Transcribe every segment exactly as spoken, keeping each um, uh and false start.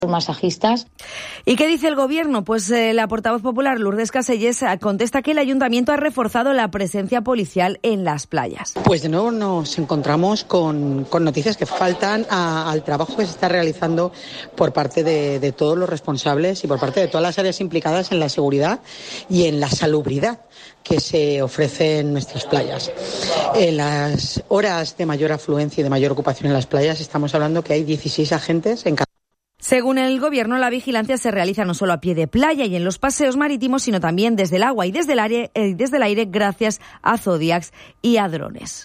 masajistas. ¿Y qué dice el Gobierno? Pues eh, la portavoz popular Lourdes Caselles contesta que el Ayuntamiento ha reforzado la presencia policial en las playas. Pues de nuevo nos encontramos con, con noticias que faltan a, al trabajo que se está realizando por parte de, de todos los responsables y por parte de todas las áreas implicadas en la seguridad y en la salubridad que se ofrece en nuestras playas. En las horas de mayor afluencia y de mayor ocupación en las playas estamos hablando que hay dieciséis agentes en cada. Según el Gobierno, la vigilancia se realiza no solo a pie de playa y en los paseos marítimos, sino también desde el agua y desde el aire, eh, desde el aire gracias a Zodiacs y a drones.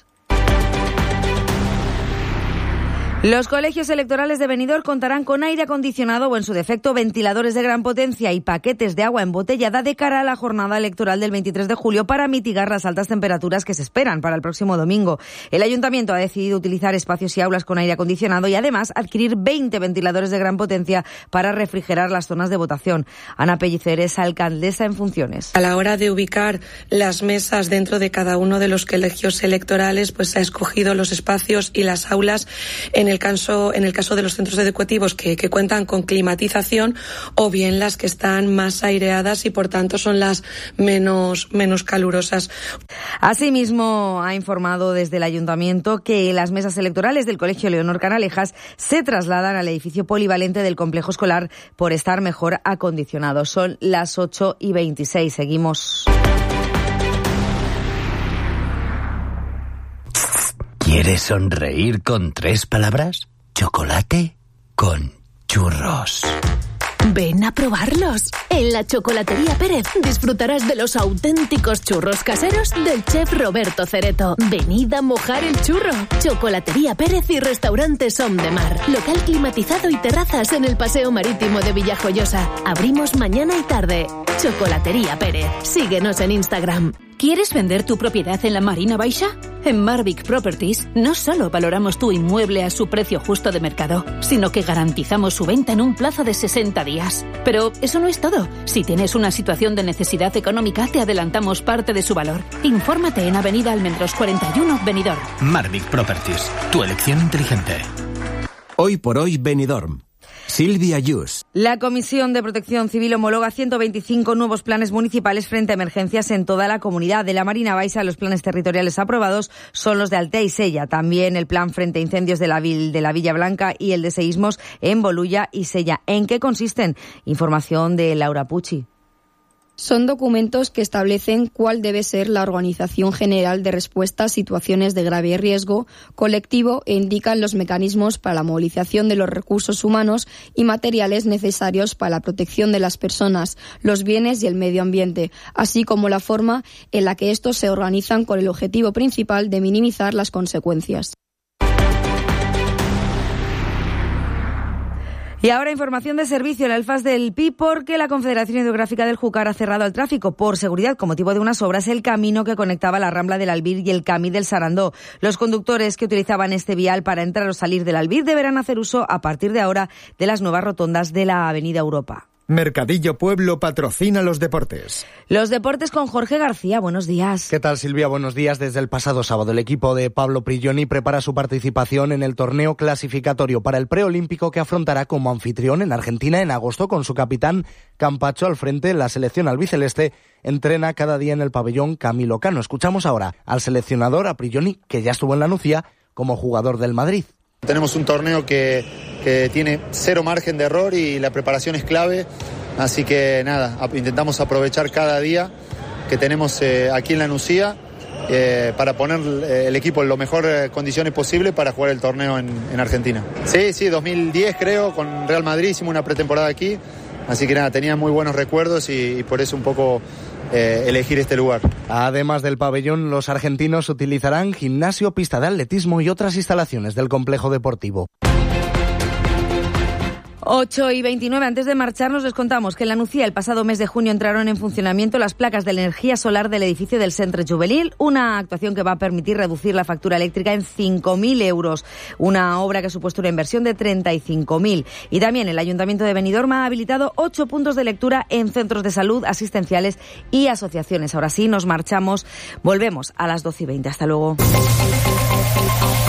Los colegios electorales de Benidorm contarán con aire acondicionado o, en su defecto, ventiladores de gran potencia y paquetes de agua embotellada de cara a la jornada electoral del veintitrés de julio para mitigar las altas temperaturas que se esperan para el próximo domingo. El Ayuntamiento ha decidido utilizar espacios y aulas con aire acondicionado y, además, adquirir veinte ventiladores de gran potencia para refrigerar las zonas de votación. Ana Pellicer es alcaldesa en funciones. A la hora de ubicar las mesas dentro de cada uno de los colegios electorales, pues se ha escogido los espacios y las aulas en el caso, en el caso de los centros educativos que, que cuentan con climatización, o bien las que están más aireadas y por tanto son las menos, menos calurosas. Asimismo, ha informado desde el Ayuntamiento que las mesas electorales del Colegio Leonor Canalejas se trasladan al edificio polivalente del complejo escolar por estar mejor acondicionados. Son las ocho y veintiséis. Seguimos. ¿Quieres sonreír con tres palabras? Chocolate con churros. Ven a probarlos. En la Chocolatería Pérez disfrutarás de los auténticos churros caseros del chef Roberto Cereto. Venid a mojar el churro. Chocolatería Pérez y Restaurante Som de Mar. Local climatizado y terrazas en el Paseo Marítimo de Villajoyosa. Abrimos mañana y tarde. Chocolatería Pérez. Síguenos en Instagram. ¿Quieres vender tu propiedad en la Marina Baixa? En Marvic Properties no solo valoramos tu inmueble a su precio justo de mercado, sino que garantizamos su venta en un plazo de sesenta días. Pero eso no es todo. Si tienes una situación de necesidad económica, te adelantamos parte de su valor. Infórmate en Avenida Almendros cuarenta y uno, Benidorm. Marvic Properties, tu elección inteligente. Hoy por hoy, Benidorm. Silvia Yus. La Comisión de Protección Civil homologa ciento veinticinco nuevos planes municipales frente a emergencias en toda la comunidad. De la Marina Baixa, los planes territoriales aprobados son los de Altea y Sella. También el plan frente a incendios de la, de la Villa Blanca y el de seísmos en Bolulla y Sella. ¿En qué consisten? Información de Laura Pucci. Son documentos que establecen cuál debe ser la organización general de respuesta a situaciones de grave riesgo colectivo e indican los mecanismos para la movilización de los recursos humanos y materiales necesarios para la protección de las personas, los bienes y el medio ambiente, así como la forma en la que estos se organizan con el objetivo principal de minimizar las consecuencias. Y ahora información de servicio, el Alfaz del Pi, porque la Confederación Hidrográfica del Júcar ha cerrado al tráfico por seguridad con motivo de unas obras el camino que conectaba la Rambla del Albir y el Camí del Sarandó. Los conductores que utilizaban este vial para entrar o salir del Albir deberán hacer uso a partir de ahora de las nuevas rotondas de la Avenida Europa. Mercadillo Pueblo patrocina los deportes. Los deportes con Jorge García, buenos días. ¿Qué tal, Silvia? Buenos días. Desde el pasado sábado el equipo de Pablo Prigioni prepara su participación en el torneo clasificatorio para el preolímpico que afrontará como anfitrión en Argentina en agosto con su capitán Campacho al frente. La selección albiceleste entrena cada día en el pabellón Camilo Cano. Escuchamos ahora al seleccionador, a Prigioni, que ya estuvo en la Nucía como jugador del Madrid. Tenemos un torneo que, que tiene cero margen de error y la preparación es clave, así que nada, intentamos aprovechar cada día que tenemos eh, aquí en la Nucía eh, para poner el equipo en las mejores condiciones posibles para jugar el torneo en, en Argentina. Sí, sí, dos mil diez creo, con Real Madrid hicimos una pretemporada aquí, así que nada, tenía muy buenos recuerdos y, y por eso un poco eh, elegir este lugar. Además del pabellón, los argentinos utilizarán gimnasio, pista de atletismo y otras instalaciones del complejo deportivo. ocho y veintinueve. Antes de marcharnos les contamos que en la Nucía el pasado mes de junio entraron en funcionamiento las placas de la energía solar del edificio del Centre Juvenil, una actuación que va a permitir reducir la factura eléctrica en cinco mil euros, una obra que ha supuesto una inversión de treinta y cinco mil. Y también el Ayuntamiento de Benidorm ha habilitado ocho puntos de lectura en centros de salud, asistenciales y asociaciones. Ahora sí, nos marchamos. Volvemos a las doce y veinte. Hasta luego.